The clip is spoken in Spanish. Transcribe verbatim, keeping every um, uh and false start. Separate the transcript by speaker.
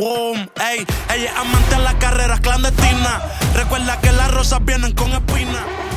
Speaker 1: Boom, ey, ella es amante de las carreras clandestinas. Recuerda que las rosas vienen con espinas.